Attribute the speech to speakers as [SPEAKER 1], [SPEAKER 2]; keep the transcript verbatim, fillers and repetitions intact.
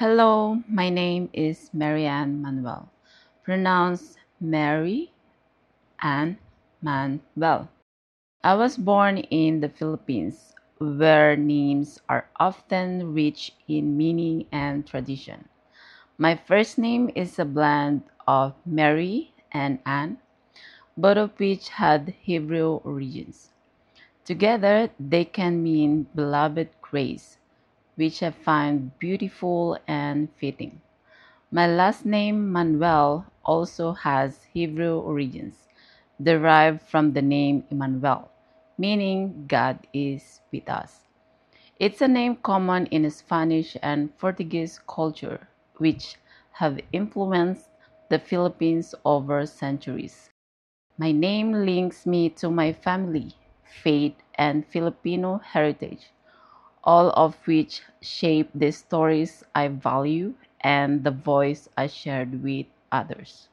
[SPEAKER 1] Hello, my name is Marianne Manuel, pronounced Mary Ann Manuel. I was born in the Philippines, where names are often rich in meaning and tradition. My first name is a blend of Mary and Anne, both of which had Hebrew origins. Together, they can mean beloved grace, which I find beautiful and fitting. My last name, Manuel, also has Hebrew origins, derived from the name Emmanuel, meaning God is with us. It's a name common in Spanish and Portuguese culture, which have influenced the Philippines over centuries. My name links me to my family, faith, and Filipino heritage, all of which shape the stories I value and the voice I shared with others.